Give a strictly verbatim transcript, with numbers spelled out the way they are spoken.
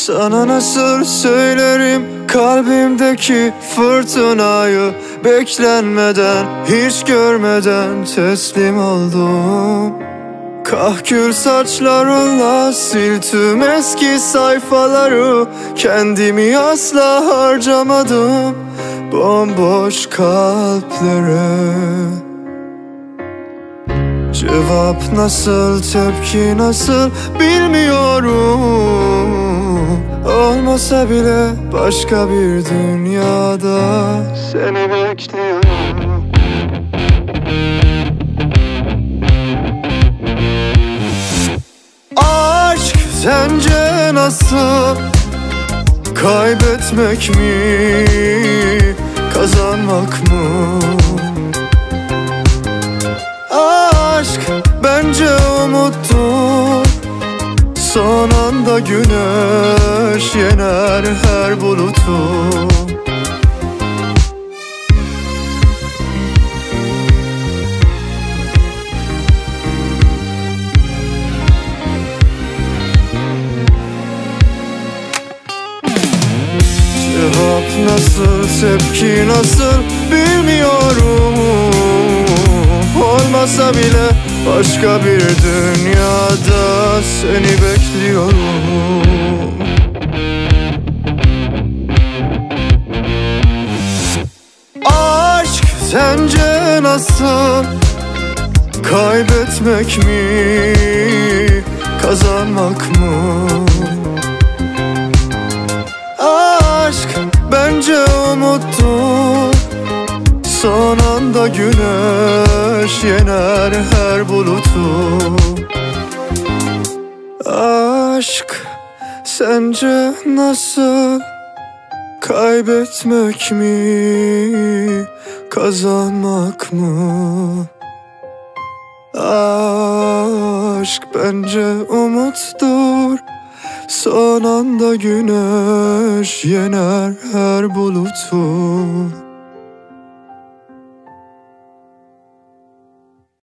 Sana nasıl söylerim kalbimdeki fırtınayı? Beklenmeden, hiç görmeden teslim oldum. Kahkül saçlarınla sil tüm eski sayfaları. Kendimi asla harcamadım bomboş kalplere. Cevap nasıl, tepki nasıl bilmiyorum. Olmasa bile başka bir dünyada seni bekliyorum. Aşk sence nasıl? Kaybetmek mi, kazanmak mı? Aşk bence umuttur. Son anda güneş yener her bulutu. Cevap nasıl, tepki nasıl bilmiyorum. Olmasa bile başka bir dünyada seni bekliyorum. Aşk sence nasıl? Kaybetmek mi, kazanmak mı? Aşk bence umuttur. Son anda güneş yener her bulutu. Aşk sence nasıl? Kaybetmek mi, kazanmak mı? Aşk bence umuttur. Son anda güneş yener her bulutu.